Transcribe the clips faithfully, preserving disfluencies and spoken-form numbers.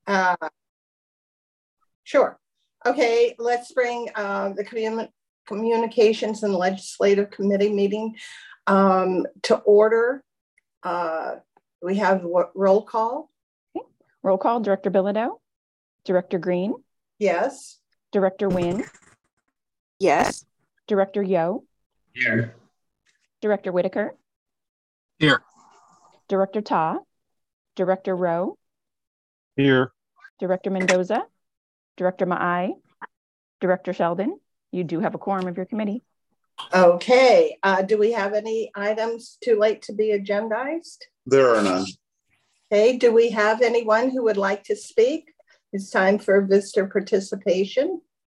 Uh, sure. Okay, let's bring uh, the commun Communications and Legislative Committee meeting um, to order. Uh, we have what, roll call? Okay. Roll call, Director Bilodeau, Director Green. Yes. Director Nguyen. Yes. Director Yo. Here. Director Whitaker. Here. Director Ta. Director Rowe. Here. Director Mendoza. Director Maai. Director Sheldon. You do have a quorum of your committee. Okay. Uh, do we have any items too late to be agendized? There are none. Okay. Do we have anyone who would like to speak? It's time for visitor participation.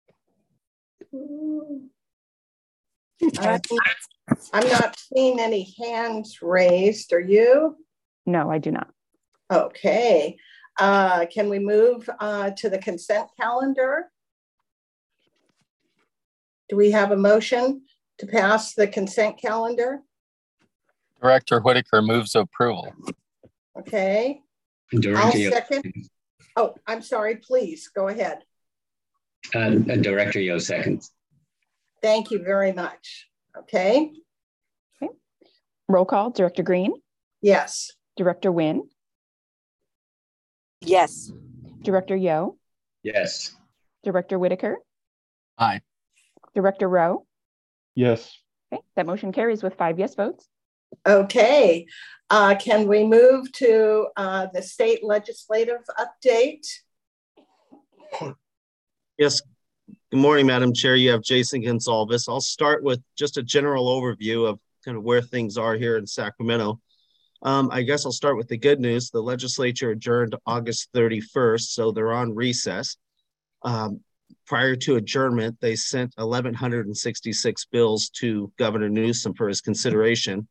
I'm, I'm not seeing any hands raised. Are you? No, I do not. Okay. Uh, can we move uh, to the consent calendar? Do we have a motion to pass the consent calendar? Director Whitaker moves approval. Okay. Director I'll Yo. second. Oh, I'm sorry. Please go ahead. Uh, Director Yo seconds. Thank you very much. Okay. Okay. Roll call, Director Green. Yes. Director Nguyen. Yes. Director Yo. Yes. Director Whitaker. Aye. Director Rowe. Yes. Okay. That motion carries with five yes votes. Okay. Uh, can we move to uh, the state legislative update? Yes. Good morning, Madam Chair. You have Jason Gonsalves. I'll start with just a general overview of kind of where things are here in Sacramento. Um, I guess I'll start with the good news. The legislature adjourned August thirty-first, so they're on recess. Um, prior to adjournment, they sent eleven sixty-six bills to Governor Newsom for his consideration.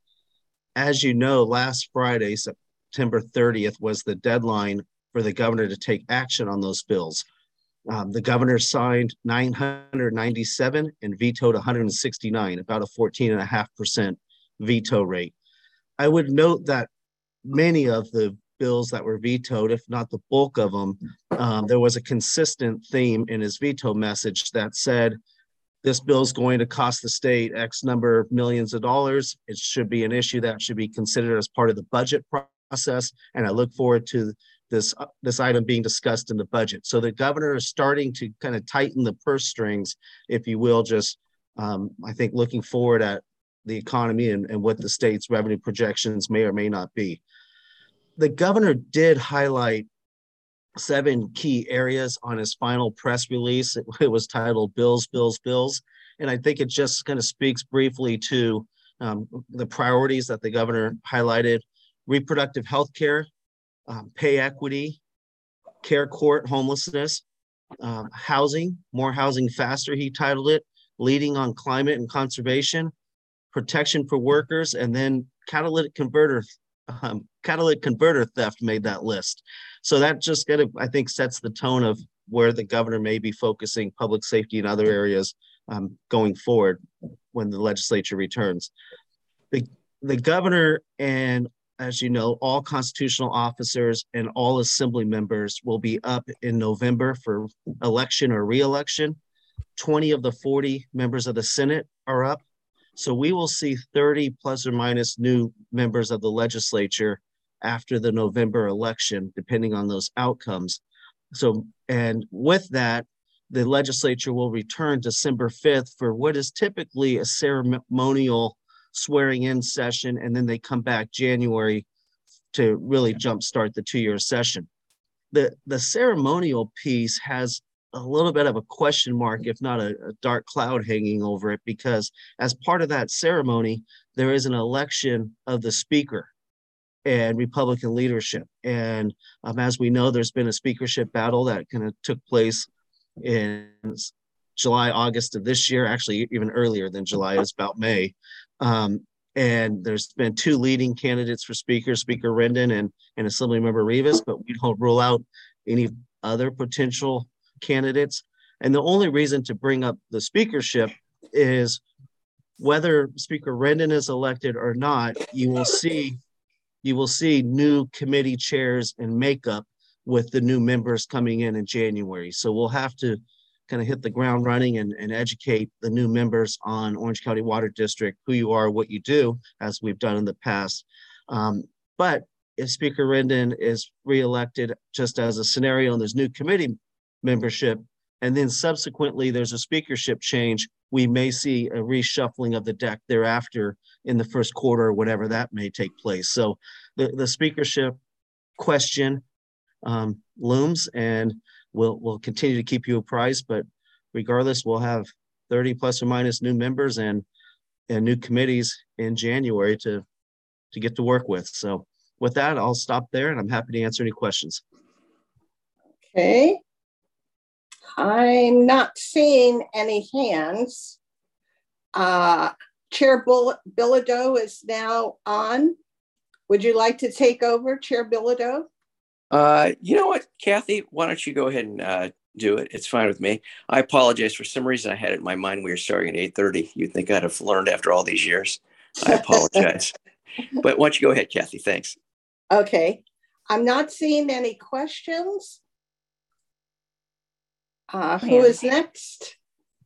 As you know, last Friday, September thirtieth, was the deadline for the governor to take action on those bills. Um, the governor signed nine hundred ninety-seven and vetoed one hundred sixty-nine, about a fourteen and a half percent veto rate. I would note that many of the bills that were vetoed, if not the bulk of them, um, there was a consistent theme in his veto message that said, this bill is going to cost the state X number of millions of dollars. It should be an issue that should be considered as part of the budget process. And I look forward to this, uh, this item being discussed in the budget. So the governor is starting to kind of tighten the purse strings, if you will, just um, I think looking forward at the economy and, and what the state's revenue projections may or may not be. The governor did highlight seven key areas on his final press release. It, it was titled Bills, Bills, Bills. And I think it just kind of speaks briefly to um, the priorities that the governor highlighted: reproductive health care, um, pay equity, care court homelessness, um, housing, more housing faster, he titled it, leading on climate and conservation, protection for workers, and then catalytic converter um, catalytic converter theft made that list. So that just kind of, I think, sets the tone of where the governor may be focusing public safety in other areas um, going forward when the legislature returns. The, the governor and, as you know, all constitutional officers and all assembly members will be up in November for election or re-election. twenty of the forty members of the Senate are up. So we will see thirty plus or minus new members of the legislature after the November election, depending on those outcomes. So, and with that, the legislature will return December fifth for what is typically a ceremonial swearing in session, and then they come back January to really jumpstart the two-year session. The, the ceremonial piece has a little bit of a question mark, if not a, a dark cloud hanging over it, because as part of that ceremony, there is an election of the speaker and Republican leadership. And um, as we know, there's been a speakership battle that kind of took place in July, August of this year, actually even earlier than July, it's about May. Um, and there's been two leading candidates for speaker, Speaker Rendon and, and Assemblymember Rivas, but we don't rule out any other potential candidates. And the only reason to bring up the speakership is whether Speaker Rendon is elected or not, you will see you will see new committee chairs and makeup with the new members coming in in January. So we'll have to kind of hit the ground running and, and educate the new members on Orange County Water District, who you are, what you do, as we've done in the past. Um, but if Speaker Rendon is reelected just as a scenario and there's new committee membership, and then subsequently there's a speakership change, we may see a reshuffling of the deck thereafter in the first quarter or whatever that may take place. So the, the speakership question um, looms, and we'll, we'll continue to keep you apprised, but regardless, we'll have thirty plus or minus new members and, and new committees in January to, to get to work with. So with that, I'll stop there, and I'm happy to answer any questions. Okay. I'm not seeing any hands. Uh, Chair Bill Bilodeau is now on. Would you like to take over, Chair Bilodeau? Uh, you know what, Kathy, why don't you go ahead and uh, do it? It's fine with me. I apologize. For some reason, I had it in my mind we were starting at eight thirty. You'd think I'd have learned after all these years. I apologize. But why don't you go ahead, Kathy? Thanks. Okay. I'm not seeing any questions. Uh, who Ma'am. is next?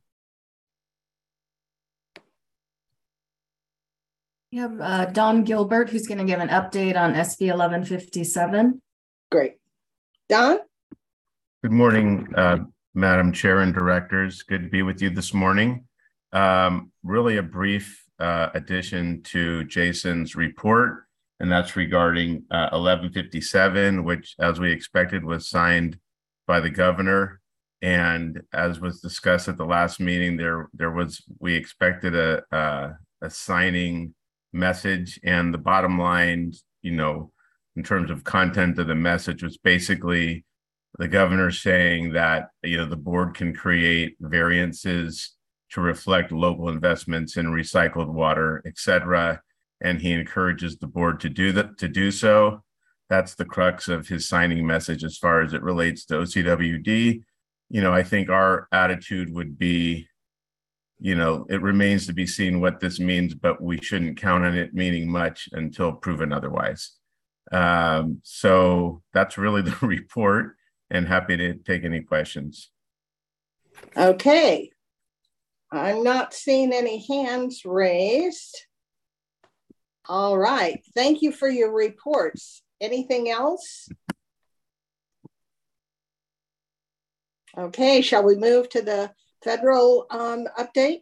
We have uh, Don Gilbert, who's going to give an update on S B eleven fifty-seven. Great. Don? Good morning, uh, Madam Chair and Directors. Good to be with you this morning. Um, really a brief uh, addition to Jason's report, and that's regarding uh, eleven fifty-seven, which, as we expected, was signed by the governor. And as was discussed at the last meeting, there there was we expected a a, a signing message, and the bottom line, you know, in terms of content of the message, was basically the governor saying that, you know, the board can create variances to reflect local investments in recycled water, et cetera. And he encourages the board to do that, to do so. That's the crux of his signing message as far as it relates to O C W D. You know, I think our attitude would be, you know, it remains to be seen what this means, but we shouldn't count on it meaning much until proven otherwise. Um, so that's really the report, and happy to take any questions. Okay. I'm not seeing any hands raised. All right. Thank you for your reports. Anything else? Okay, shall we move to the federal um, update?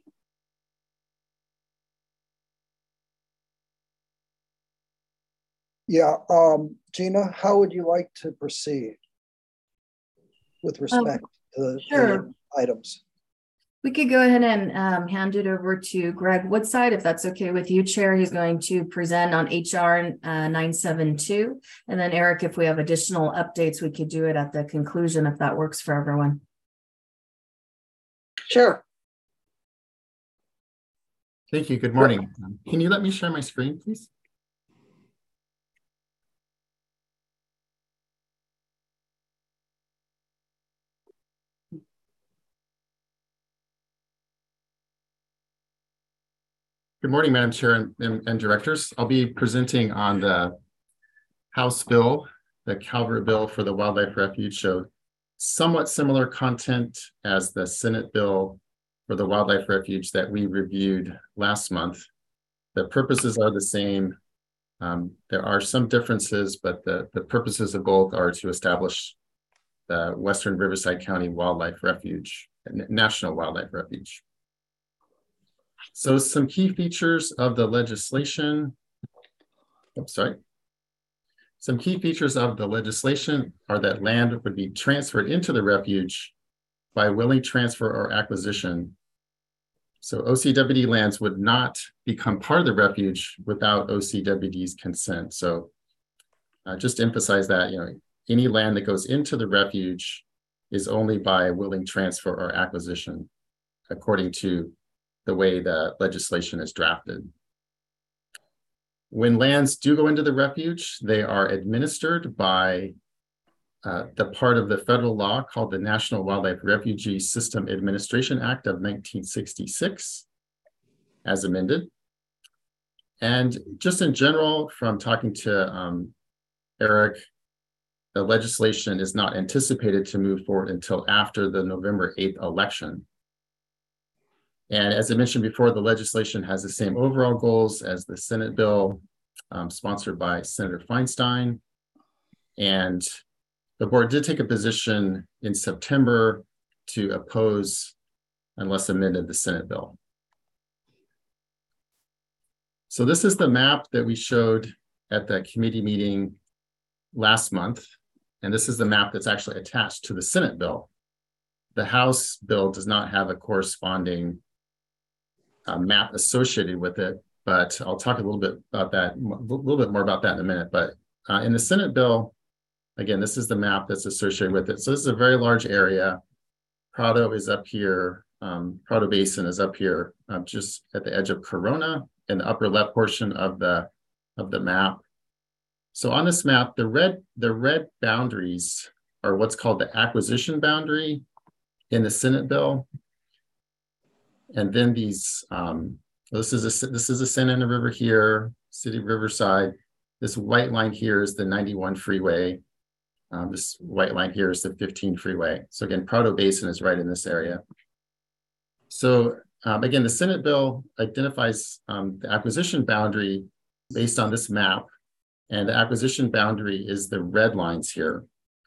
Yeah, um, Gina, how would you like to proceed with respect um, to the sure. items? We could go ahead and um, hand it over to Greg Woodside, if that's okay with you, Chair. He's going to present on H R uh, nine seventy-two. And then Eric, if we have additional updates, we could do it at the conclusion if that works for everyone. Sure. Thank you. Good morning. Um, can you let me share my screen, please? Good morning, Madam Chair and, and, and Directors. I'll be presenting on the House bill, the Calvert bill for the Wildlife Refuge. So somewhat similar content as the Senate bill for the Wildlife Refuge that we reviewed last month. The purposes are the same. Um, there are some differences, but the, the purposes of both are to establish the Western Riverside County Wildlife Refuge, National Wildlife Refuge. So some key features of the legislation, I'm sorry. Some key features of the legislation are that land would be transferred into the refuge by willing transfer or acquisition. So O C W D lands would not become part of the refuge without O C W D's consent. So uh, just to emphasize that, you know, any land that goes into the refuge is only by willing transfer or acquisition, according to the way the legislation is drafted. When lands do go into the refuge, they are administered by uh, the part of the federal law called the National Wildlife Refugee System Administration Act of nineteen sixty-six, as amended. And just in general, from talking to um, Eric, the legislation is not anticipated to move forward until after the November eighth election. And as I mentioned before, the legislation has the same overall goals as the Senate bill um, sponsored by Senator Feinstein. And the board did take a position in September to oppose unless amended the Senate bill. So this is the map that we showed at the committee meeting last month. And this is the map that's actually attached to the Senate bill. The House bill does not have a corresponding uh, map associated with it, but I'll talk a little bit about that, a little bit more about that in a minute. But uh, in the Senate bill, again, this is the map that's associated with it. So this is a very large area. Prado is up here. Um, Prado Basin is up here, uh, just at the edge of Corona in the upper left portion of the of the map. So on this map, the red the red boundaries are what's called the acquisition boundary in the Senate bill, and then these. Um, this is a this is a Santa Ana River here, City of Riverside. This white line here is the ninety-one freeway. Um, this white line here is the fifteen freeway. So again, Prado Basin is right in this area. So um, again, the Senate bill identifies um, the acquisition boundary based on this map, and the acquisition boundary is the red lines here.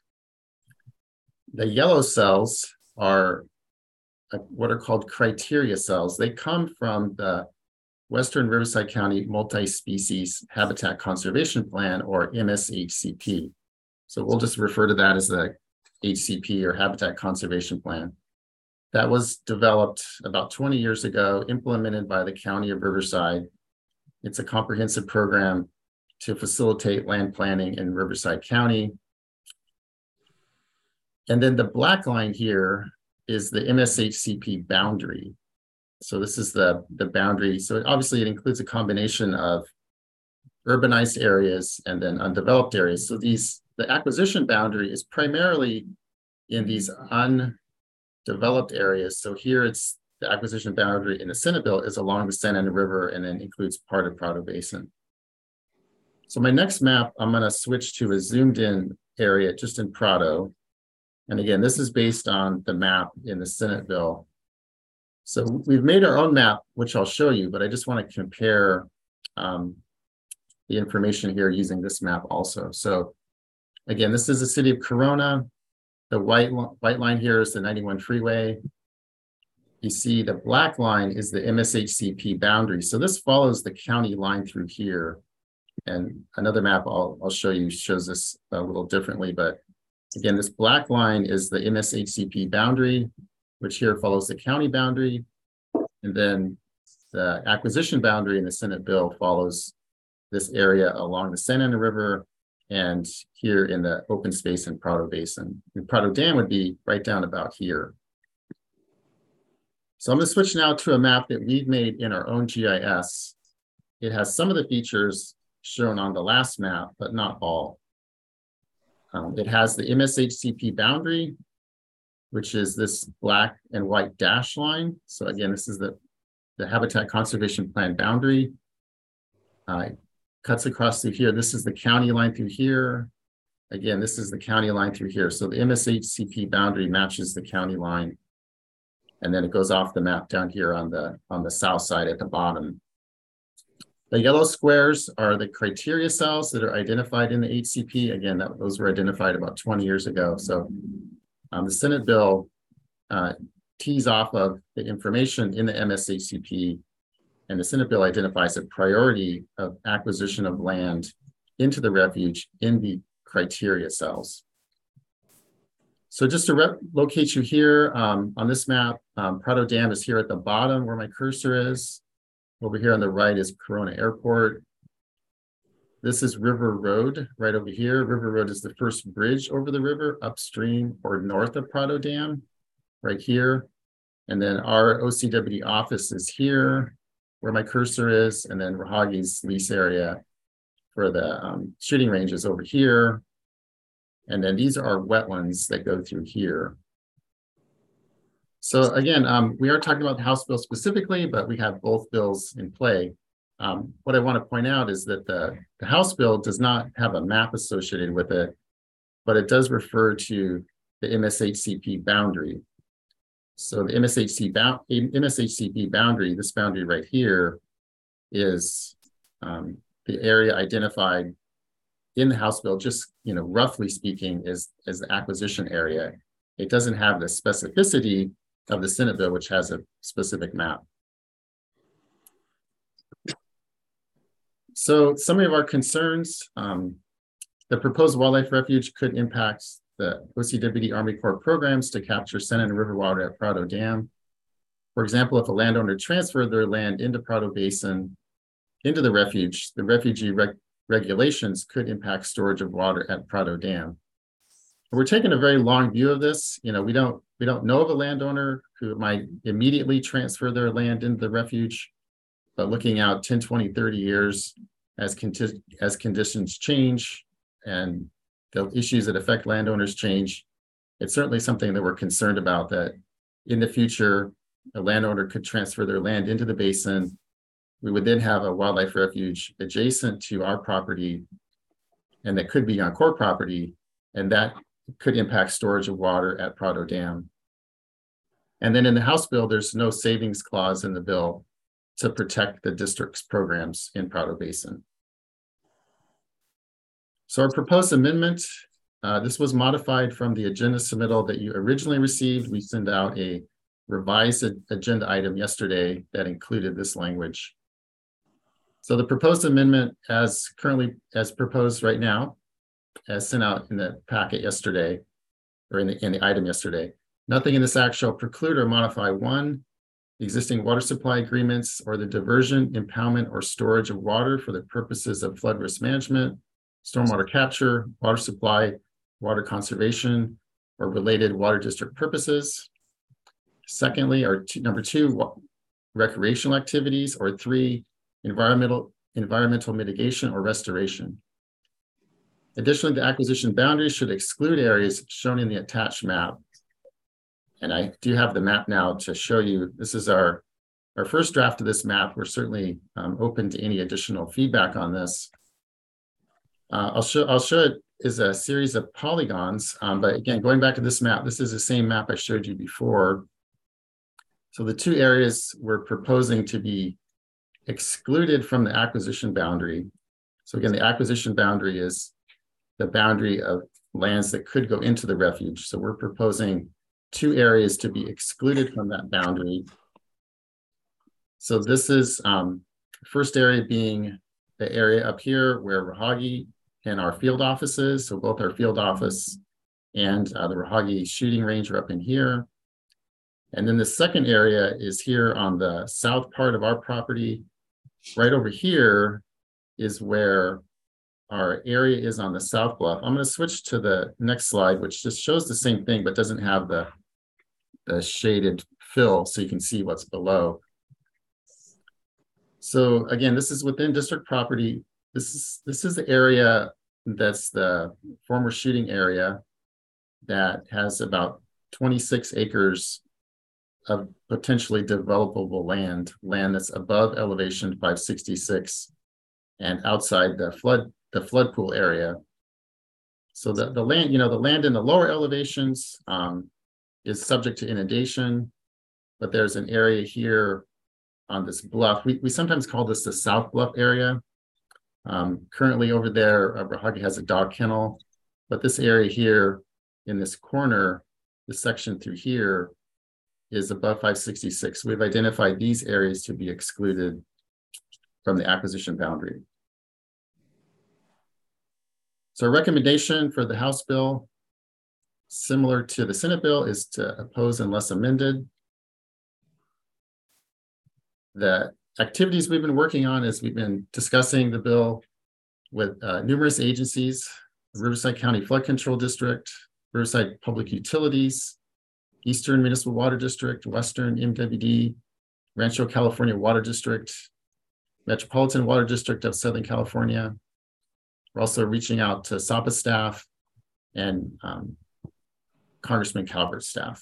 The yellow cells are uh, what are called criteria cells. They come from the Western Riverside County Multi-Species Habitat Conservation Plan, or M S H C P. So we'll just refer to that as the H C P, or Habitat Conservation Plan. That was developed about twenty years ago, implemented by the County of Riverside. It's a comprehensive program to facilitate land planning in Riverside County. And then the black line here is the M S H C P boundary. So this is the, the boundary. So obviously it includes a combination of urbanized areas and then undeveloped areas. So these the acquisition boundary is primarily in these undeveloped areas. So here it's the acquisition boundary in the Senate bill is along the Santa Ana River and then includes part of Prado Basin. So my next map, I'm going to switch to a zoomed in area just in Prado. And again, this is based on the map in the Senate bill. So we've made our own map, which I'll show you, but I just want to compare um, the information here using this map also. So again, this is the city of Corona. The white, white line here is the ninety-one freeway. You see the black line is the M S H C P boundary. So this follows the county line through here. And another map I'll, I'll show you shows this a little differently. But again, this black line is the M S H C P boundary, which here follows the county boundary. And then the acquisition boundary in the Senate bill follows this area along the Santa Ana River and here in the open space in Prado Basin. And Prado Dam would be right down about here. So I'm going to switch now to a map that we've made in our own G I S. It has some of the features shown on the last map, but not all. Um, it has the M S H C P boundary, which is this black and white dash line. So again, this is the, the Habitat Conservation Plan boundary. Uh, cuts across through here. This is the county line through here. Again, this is the county line through here. So the M S H C P boundary matches the county line. And then it goes off the map down here on the, on the south side at the bottom. The yellow squares are the criteria cells that are identified in the H C P. Again, that, those were identified about twenty years ago. So um, the Senate bill uh, tees off of the information in the M S H C P, and the Senate bill identifies a priority of acquisition of land into the refuge in the criteria cells. So just to locate you here um, on this map, um, Prado Dam is here at the bottom where my cursor is. Over here on the right is Corona Airport. This is River Road right over here. River Road is the first bridge over the river upstream or north of Prado Dam, right here. And then our O C W D office is here where my cursor is. And then Rahagi's lease area for the um, shooting range is over here. And then these are our wetlands that go through here. So again, um, we are talking about the House bill specifically, but we have both bills in play. Um, what I want to point out is that the, the House bill does not have a map associated with it. but it does refer to the M S H C P boundary. So the M S H C bound, M S H C P boundary, this boundary right here, is um, the area identified in the House bill, just, you know, roughly speaking, is, is the acquisition area. It doesn't have the specificity of the Senate bill, which has a specific map. So some of our concerns, um, the proposed wildlife refuge could impact the O C W D Army Corps programs to capture Senate and river water at Prado Dam. For example, if a landowner transferred their land into Prado Basin into the refuge, the refugee reg regulations could impact storage of water at Prado Dam. We're taking a very long view of this. You know, we don't we don't know of a landowner who might immediately transfer their land into the refuge, but looking out ten, twenty, thirty years as, conti as conditions change and the issues that affect landowners change, it's certainly something that we're concerned about, that in the future, a landowner could transfer their land into the basin. We would then have a wildlife refuge adjacent to our property, and that could be on Corps property, and that could impact storage of water at Prado Dam. And then in the House bill, there's no savings clause in the bill to protect the district's programs in Prado Basin. So our proposed amendment, uh, this was modified from the agenda submittal that you originally received. We sent out a revised agenda item yesterday that included this language. So the proposed amendment, as currently as proposed right now, as sent out in the packet yesterday, or in the, in the item yesterday, nothing in this act shall preclude or modify one, the existing water supply agreements, or the diversion, impoundment, or storage of water for the purposes of flood risk management, stormwater capture, water supply, water conservation, or related water district purposes. Secondly, or two, number two, recreational activities, or three, environmental environmental mitigation or restoration. Additionally, the acquisition boundaries should exclude areas shown in the attached map. And I do have the map now to show you. This is our, our first draft of this map. We're certainly um, open to any additional feedback on this. Uh, I'll show I'll show it is a series of polygons, um, but again, going back to this map, this is the same map I showed you before. So the two areas we're proposing to be excluded from the acquisition boundary. So again, the acquisition boundary is the boundary of lands that could go into the refuge. So we're proposing two areas to be excluded from that boundary. So this is um, first area being the area up here where Rahagi and our field offices. So both our field office and uh, the Rahagi shooting range are up in here. And then the second area is here on the south part of our property. Right over here is where our area is on the south bluff. I'm going to switch to the next slide, which just shows the same thing, but doesn't have the, the shaded fill so you can see what's below. So again, this is within district property. This is, this is the area that's the former shooting area that has about twenty-six acres of potentially developable land, land that's above elevation five sixty-six and outside the flood, the flood pool area. So the, the land, you know, the land in the lower elevations um, is subject to inundation, but there's an area here on this bluff. We, we sometimes call this the South Bluff area. Um, currently over there, uh, Rahagi has a dog kennel, but this area here in this corner, the section through here is above five sixty-six. We've identified these areas to be excluded from the acquisition boundary. So our recommendation for the House bill, similar to the Senate bill, is to oppose unless amended. The activities we've been working on is we've been discussing the bill with uh, numerous agencies, Riverside County Flood Control District, Riverside Public Utilities, Eastern Municipal Water District, Western M W D, Rancho California Water District, Metropolitan Water District of Southern California. We're also reaching out to S A P A staff and um, Congressman Calvert's staff.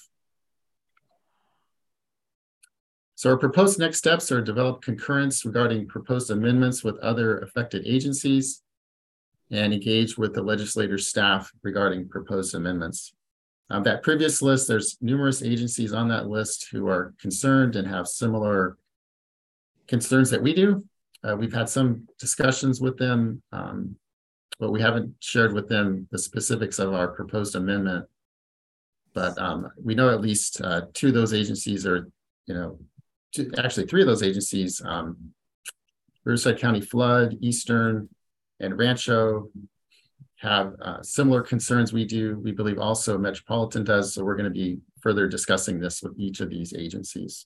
So our proposed next steps are develop concurrence regarding proposed amendments with other affected agencies. and engage with the legislator staff regarding proposed amendments. Um, that previous list, there's numerous agencies on that list who are concerned and have similar concerns that we do. Uh, we've had some discussions with them, um, but we haven't shared with them the specifics of our proposed amendment. But um, we know at least uh, two of those agencies are, you know, two, actually three of those agencies, um, Riverside County Flood, Eastern, and Rancho, have uh, similar concerns we do. We believe also Metropolitan does. So we're going to be further discussing this with each of these agencies.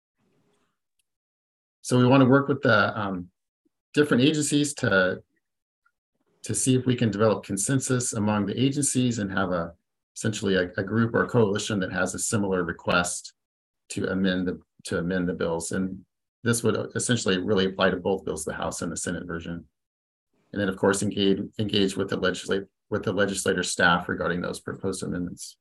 So we want to work with the um, different agencies to, to see if we can develop consensus among the agencies and have a essentially a, a group or a coalition that has a similar request to amend the to amend the bills. And this would essentially really apply to both bills, the House and the Senate version. And then, of course, engage engage with the legislate with the legislator staff regarding those proposed amendments.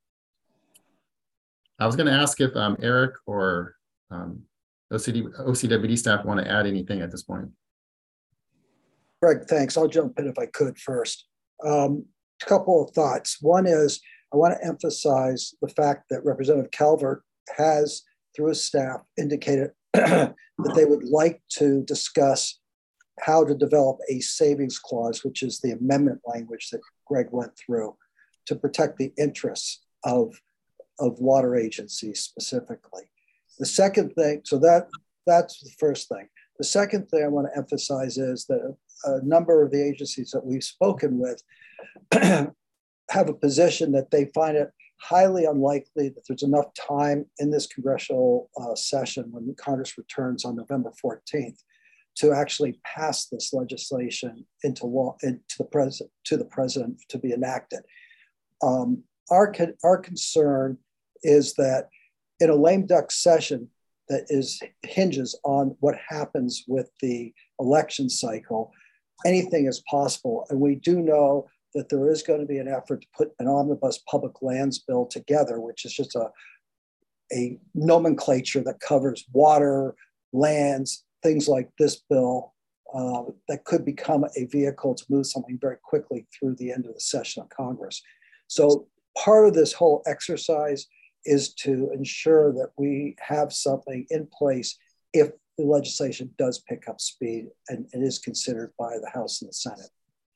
I was going to ask if um, Eric or um, O C D, O C W D staff want to add anything at this point. Greg, thanks. I'll jump in if I could first. Um, a couple of thoughts. One is I want to emphasize the fact that Representative Calvert has, through his staff, indicated that they would like to discuss how to develop a savings clause, which is the amendment language that Greg went through, to protect the interests of, of water agencies specifically. The second thing, so that that's the first thing. The second thing I want to emphasize is that a, a number of the agencies that we've spoken with have a position that they find it highly unlikely that there's enough time in this congressional uh, session when Congress returns on November fourteenth to actually pass this legislation into law, into the president, to the president to be enacted. Um, our, our concern is that in a lame duck session that is hinges on what happens with the election cycle, anything is possible. And we do know that there is going to be an effort to put an omnibus public lands bill together, which is just a, a nomenclature that covers water, lands, things like this bill uh, that could become a vehicle to move something very quickly through the end of the session of Congress. So part of this whole exercise is to ensure that we have something in place if the legislation does pick up speed and, and is considered by the House and the Senate.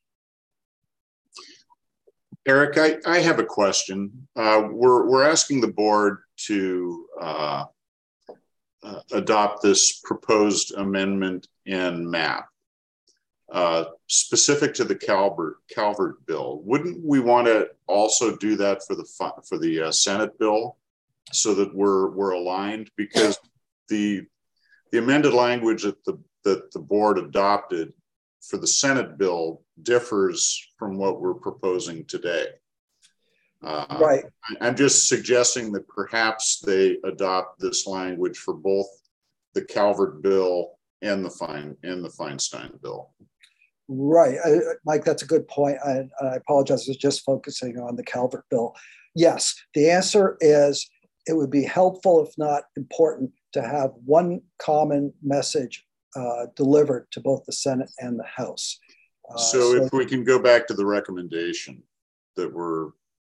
Eric, I, I have a question. Uh, we're, we're asking the board to uh, uh, adopt this proposed amendment in map uh, specific to the Calvert, Calvert bill. Wouldn't we want to also do that for the for the uh, Senate bill so that we're we're aligned? Because the the amended language that the that the board adopted for the Senate bill differs from what we're proposing today. Uh, right. I'm just suggesting that perhaps they adopt this language for both the Calvert bill and the Fine and the Feinstein bill. Right, I, Mike, that's a good point. I, I apologize, I was just focusing on the Calvert bill. Yes, the answer is it would be helpful, if not important, to have one common message uh, delivered to both the Senate and the House. Uh, so, so if we can go back to the recommendation that we're,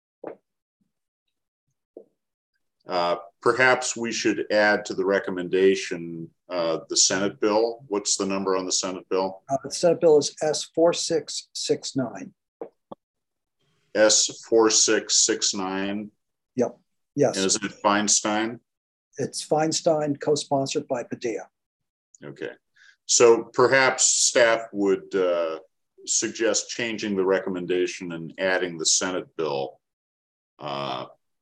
uh, perhaps we should add to the recommendation uh, the Senate bill. What's the number on the Senate bill? Uh, the Senate bill is S four six six nine. S four six six nine. Yep. Yes. And is it Feinstein? It's Feinstein, co-sponsored by Padilla. Okay. So perhaps staff would uh, suggest changing the recommendation and adding the Senate bill uh,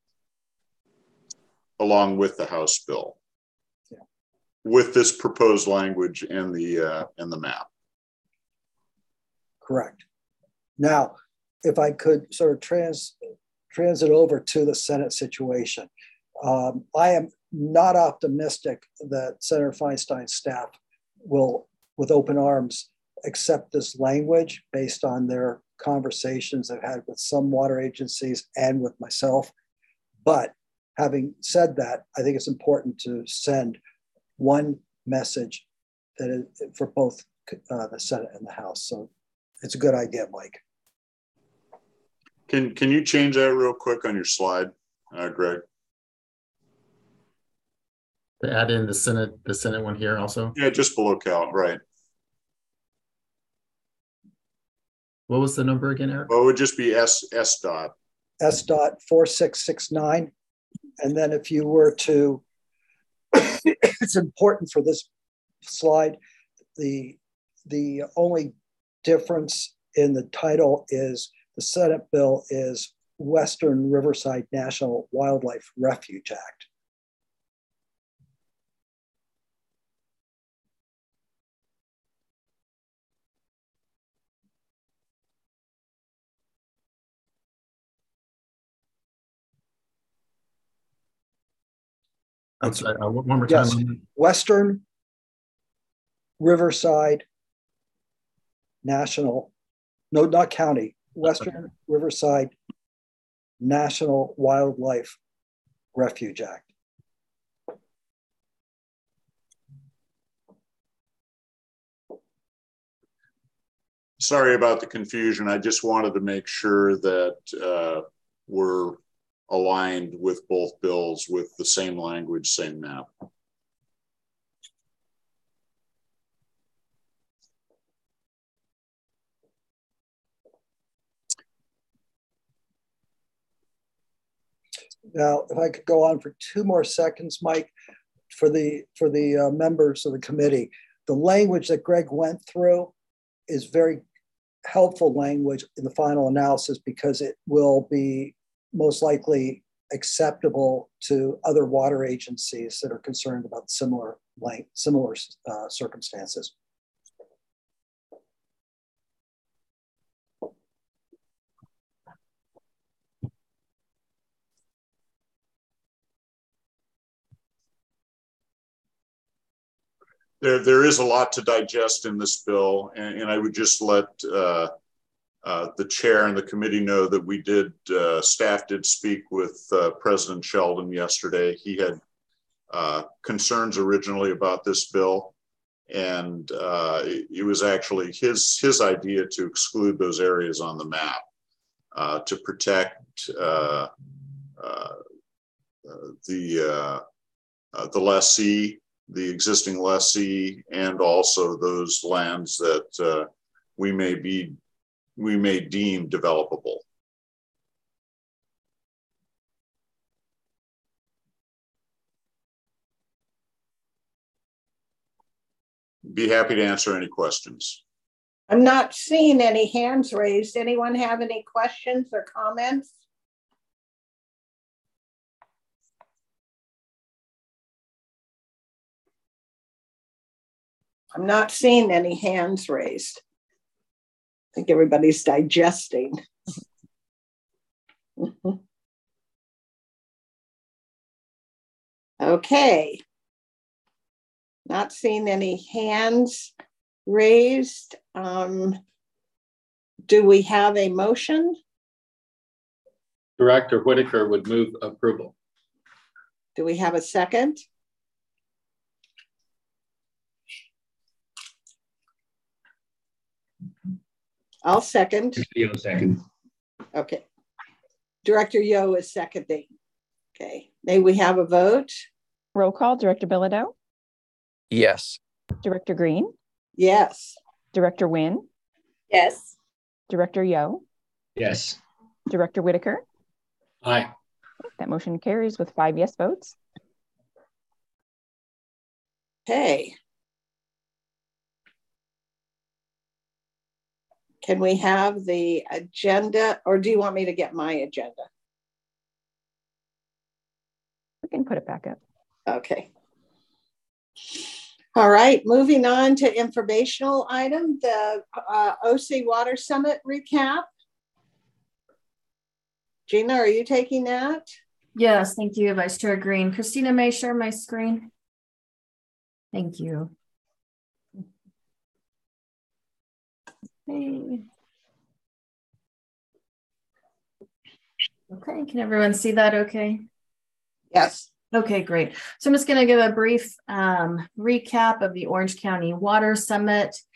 along with the House bill, yeah, with this proposed language and the uh, and the map. Correct. Now, if I could sort of trans transit over to the Senate situation, um, I am not optimistic that Senator Feinstein's staff will, with open arms, accept this language based on their conversations they've had with some water agencies and with myself. But having said that, I think it's important to send one message that is for both uh, the Senate and the House. So it's a good idea, Mike. Can, can you change that real quick on your slide, uh, Greg? To add in the Senate, the Senate one here also. Yeah, just below Cal, right. What was the number again, Eric? Well, it would just be S, S dot. S dot four six six nine. And then if you were to, it's important for this slide, the, the only difference in the title is the Senate bill is Western Riverside National Wildlife Refuge Act. I'm sorry, uh, one more time. Yes, Western Riverside National, no, not county, Western Riverside National Wildlife Refuge Act. Sorry about the confusion. I just wanted to make sure that uh, we're aligned with both bills with the same language, same map. Now, if I could go on for two more seconds, Mike, for the for the uh, members of the committee, the language that Greg went through is very helpful language in the final analysis because it will be most likely acceptable to other water agencies that are concerned about similar like similar uh, circumstances. There, there is a lot to digest in this bill, and, and I would just let uh, uh, the chair and the committee know that we did, uh, staff did speak with uh, President Sheldon yesterday. He had uh, concerns originally about this bill, and uh, it, it was actually his, his idea to exclude those areas on the map uh, to protect uh, uh, the, uh, uh, the lessee, the existing lessee, and also those lands that uh, we may be, we may deem developable. Be happy to answer any questions. I'm not seeing any hands raised. Anyone have any questions or comments? I'm not seeing any hands raised. I think everybody's digesting. Okay. Not seeing any hands raised. Um, do we have a motion? Director Whitaker would move approval. Do we have a second? I'll second. Yo, second. Okay. Director Yo is seconding. Okay. May we have a vote? Roll call, Director Bilodeau. Yes. Director Green. Yes. Director Nguyen. Yes. Director Yo. Yes. Director Whitaker. Aye. That motion carries with five yes votes. Okay. Can we have the agenda, or do you want me to get my agenda? We can put it back up. Okay. All right, moving on to informational item, the uh, O C Water Summit recap. Gina, are you taking that? Yes, thank you, Vice Chair Green. Christina, may I share my screen? Thank you. Okay. Okay, can everyone see that okay? Yes. Okay, great. So I'm just going to give a brief um, recap of the Orange County Water Summit.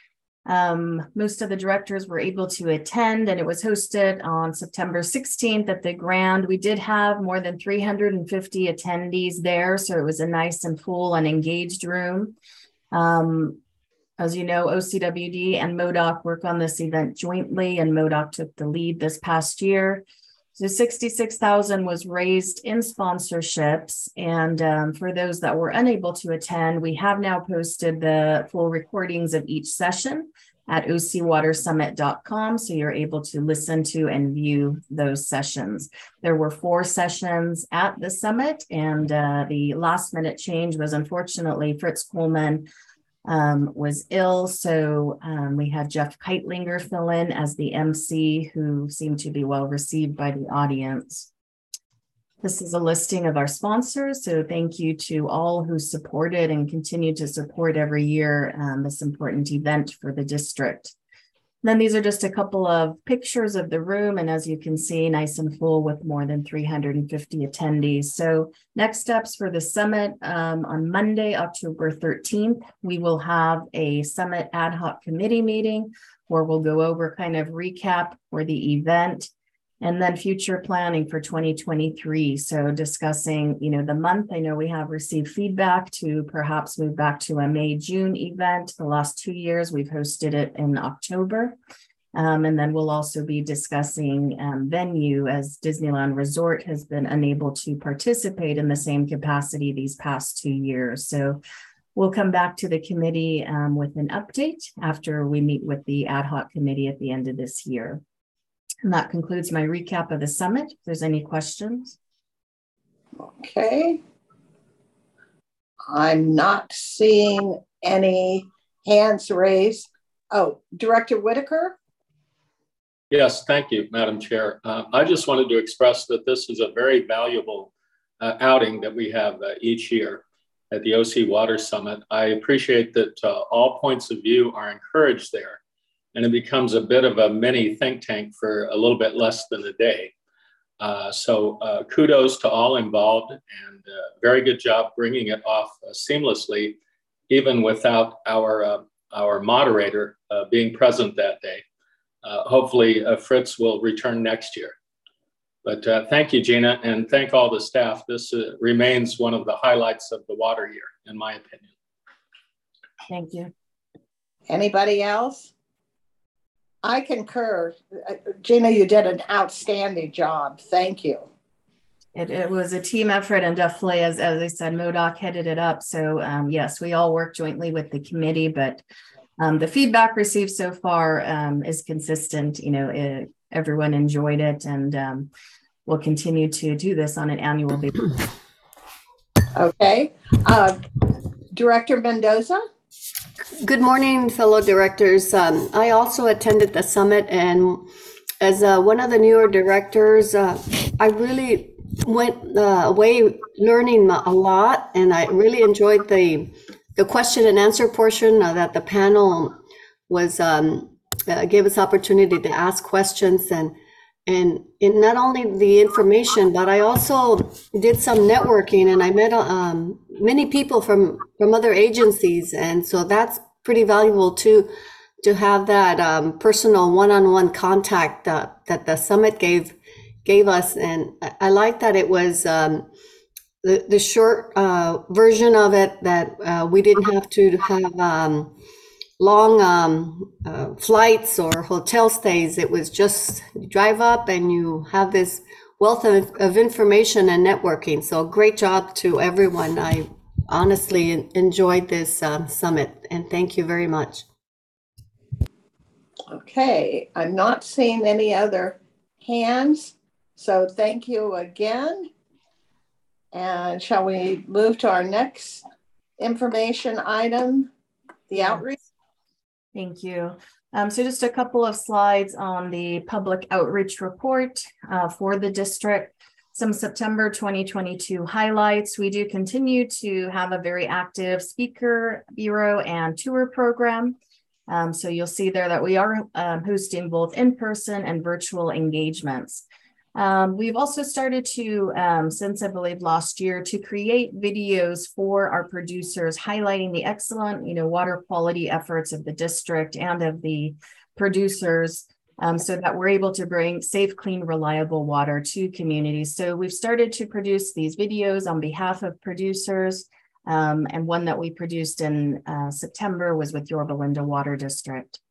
Um, most of the directors were able to attend, and it was hosted on September sixteenth at the Grand. We did have more than three hundred fifty attendees there, so it was a nice and full and engaged room. Um, as you know, O C W D and MODOC work on this event jointly, and MODOC took the lead this past year. So sixty-six thousand was raised in sponsorships. And um, for those that were unable to attend, we have now posted the full recordings of each session at O C water summit dot com. So you're able to listen to and view those sessions. There were four sessions at the summit, and uh, the last minute change was unfortunately Fritz Coleman um, was ill. So um, we had Jeff Keitlinger fill in as the M C, who seemed to be well received by the audience. This is a listing of our sponsors. So thank you to all who supported and continue to support every year um, this important event for the district. Then these are just a couple of pictures of the room, and as you can see, nice and full with more than three hundred fifty attendees. So next steps for the summit, um, on Monday, October thirteenth, we will have a summit ad hoc committee meeting where we'll go over kind of recap for the event, and then future planning for twenty twenty-three. So discussing, you know, the month. I know we have received feedback to perhaps move back to a May, June event. The last two years, we've hosted it in October. Um, and then we'll also be discussing um, venue, as Disneyland Resort has been unable to participate in the same capacity these past two years. So we'll come back to the committee um, with an update after we meet with the ad hoc committee at the end of this year. And that concludes my recap of the summit. If there's any questions. Okay. I'm not seeing any hands raised. Oh, Director Whitaker? Yes, thank you, Madam Chair. Uh, I just wanted to express that this is a very valuable uh, outing that we have uh, each year at the O C Water Summit. I appreciate that uh, all points of view are encouraged there, and it becomes a bit of a mini think tank for a little bit less than a day. Uh, so uh, kudos to all involved, and uh, very good job bringing it off uh, seamlessly, even without our, uh, our moderator uh, being present that day. Uh, hopefully uh, Fritz will return next year. But uh, thank you, Gina, and thank all the staff. This uh, remains one of the highlights of the water year, in my opinion. Thank you. Anybody else? I concur. Gina, you did an outstanding job. Thank you. It, it was a team effort, and definitely, as, as I said, MODOC headed it up. So um, yes, we all work jointly with the committee, but um, the feedback received so far um, is consistent. You know, it, everyone enjoyed it, and um, we'll continue to do this on an annual basis. Okay. Uh, Director Mendoza? Good morning, fellow directors. Um, I also attended the summit, and as uh, one of the newer directors, uh, I really went uh, away learning a lot, and I really enjoyed the the question and answer portion uh, that the panel was um, uh, gave us opportunity to ask questions, and and in not only the information, but I also did some networking, and I met um, many people from from other agencies, and so that's pretty valuable too, to have that um, personal one-on-one contact that that the summit gave gave us. And I, I like that it was um, the the short uh, version of it, that uh, we didn't have to have um, long um, uh, flights or hotel stays. It was just you drive up and you have this wealth of, of information and networking. So great job to everyone. I honestly enjoyed this um, summit, and thank you very much. Okay, I'm not seeing any other hands, so thank you again. And shall we move to our next information item, the outreach? Thank you. Um, so just a couple of slides on the public outreach report uh, for the district. Some September twenty twenty-two highlights. We do continue to have a very active speaker bureau and tour program. Um, so you'll see there that we are um, hosting both in-person and virtual engagements. Um, we've also started to, um, since I believe last year, to create videos for our producers highlighting the excellent, you know, water quality efforts of the district and of the producers, um, so that we're able to bring safe, clean, reliable water to communities. So we've started to produce these videos on behalf of producers, um, and one that we produced in uh, September was with Yorba Linda Water District.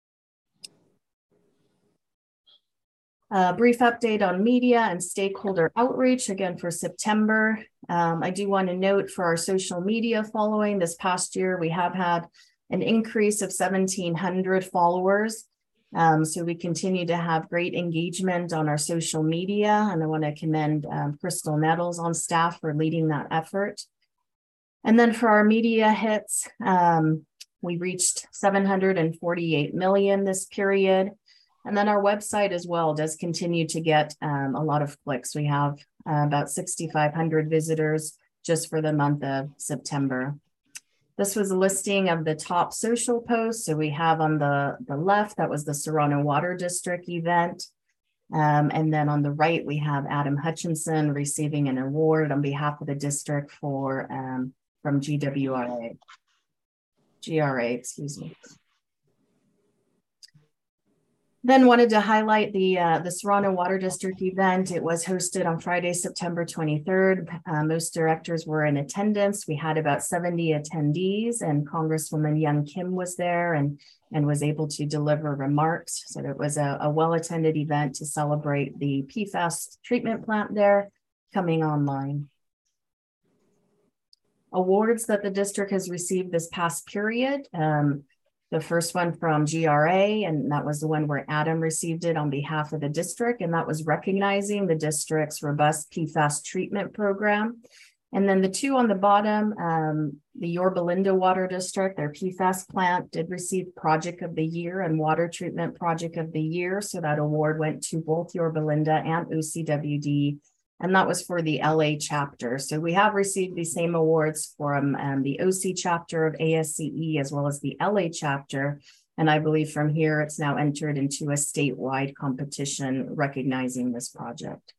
A brief update on media and stakeholder outreach, again for September. Um, I do want to note for our social media following this past year, we have had an increase of seventeen hundred followers. Um, so we continue to have great engagement on our social media. And I want to commend um, Crystal Nettles on staff for leading that effort. And then for our media hits, um, we reached seven hundred forty-eight million this period. And then our website as well does continue to get um, a lot of clicks. We have uh, about sixty-five hundred visitors just for the month of September. This was a listing of the top social posts. So we have on the, the left, that was the Serrano Water District event. Um, and then on the right, we have Adam Hutchinson receiving an award on behalf of the district for um, from G W R A. G R A, excuse me. Then wanted to highlight the uh, the Serrano Water District event. It was hosted on Friday, September twenty-third. Uh, most directors were in attendance. We had about seventy attendees, and Congresswoman Young Kim was there and, and was able to deliver remarks. So it was a, a well-attended event to celebrate the P FAS treatment plant there coming online. Awards that the district has received this past period. Um, The first one from G R A, and that was the one where Adam received it on behalf of the district, and that was recognizing the district's robust P FAS treatment program. And then the two on the bottom, um, the Yorba Linda Water District, their P FAS plant did receive Project of the Year and Water Treatment Project of the Year. So that award went to both Yorba Linda and O C W D. And that was for the L A chapter. So we have received the same awards from um, the O C chapter of A S C E as well as the L A chapter. And I believe from here, it's now entered into a statewide competition recognizing this project.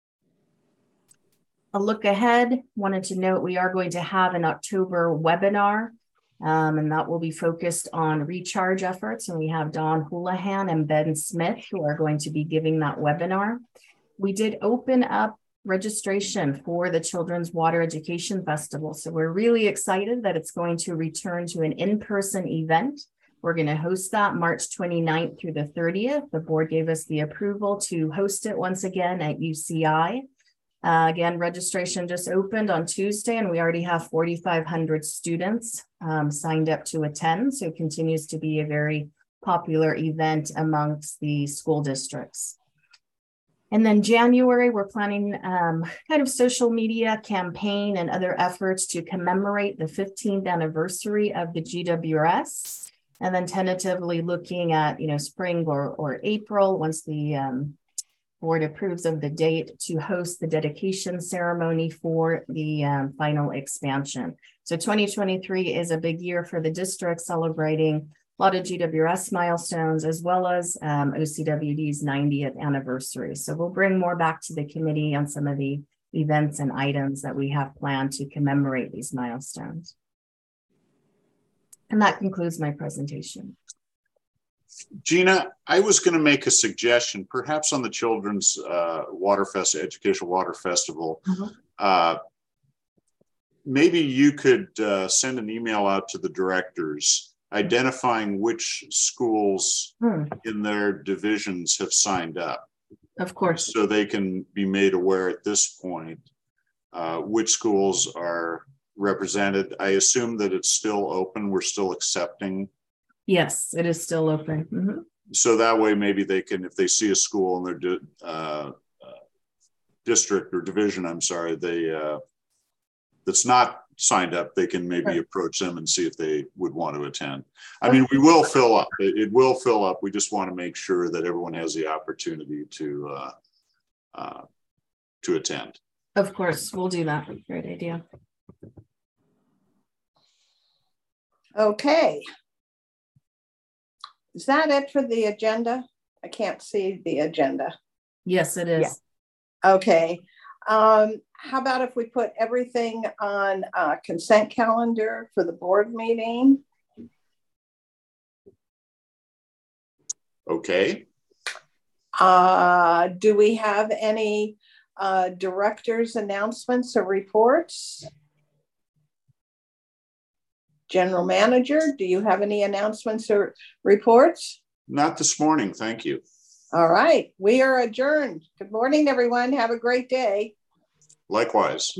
A look ahead, wanted to note we are going to have an October webinar, um, and that will be focused on recharge efforts. And we have Don Houlihan and Ben Smith who are going to be giving that webinar. We did open up registration for the Children's Water Education Festival. So we're really excited that it's going to return to an in-person event. We're going to host that March twenty-ninth through the thirtieth. The board gave us the approval to host it once again at U C I. Uh, again, registration just opened on Tuesday, and we already have forty-five hundred students um, signed up to attend. So it continues to be a very popular event amongst the school districts. And then January, we're planning um, kind of social media campaign and other efforts to commemorate the fifteenth anniversary of the G W R S. And then tentatively looking at, you know, spring or, or April, once the um, board approves of the date, to host the dedication ceremony for the um, final expansion. So twenty twenty-three is a big year for the district, celebrating a lot of G W R S milestones, as well as um, O C W D's ninetieth anniversary. So we'll bring more back to the committee on some of the events and items that we have planned to commemorate these milestones. And that concludes my presentation. Gina, I was going to make a suggestion, perhaps on the Children's uh, Water Fest, Educational Water Festival. Mm-hmm. uh, maybe you could uh, send an email out to the directors identifying which schools hmm. in their divisions have signed up. Of course. So they can be made aware at this point uh, which schools are represented. I assume that it's still open. We're still accepting. Yes, it is still open. Mm-hmm. So that way, maybe they can, if they see a school in their di uh, uh, district or division, I'm sorry, they uh, that's not signed up, they can maybe approach them and see if they would want to attend. I mean, we will fill up. It, it will fill up. We just want to make sure that everyone has the opportunity to uh, uh, to attend. Of course, we'll do that. Great idea. Okay. Is that it for the agenda? I can't see the agenda. Yes, it is. Okay. Um, how about if we put everything on uh, consent calendar for the board meeting? Okay. Uh, do we have any uh, directors' announcements or reports? General Manager, do you have any announcements or reports? Not this morning, thank you. All right, we are adjourned. Good morning, everyone. Have a great day. Likewise.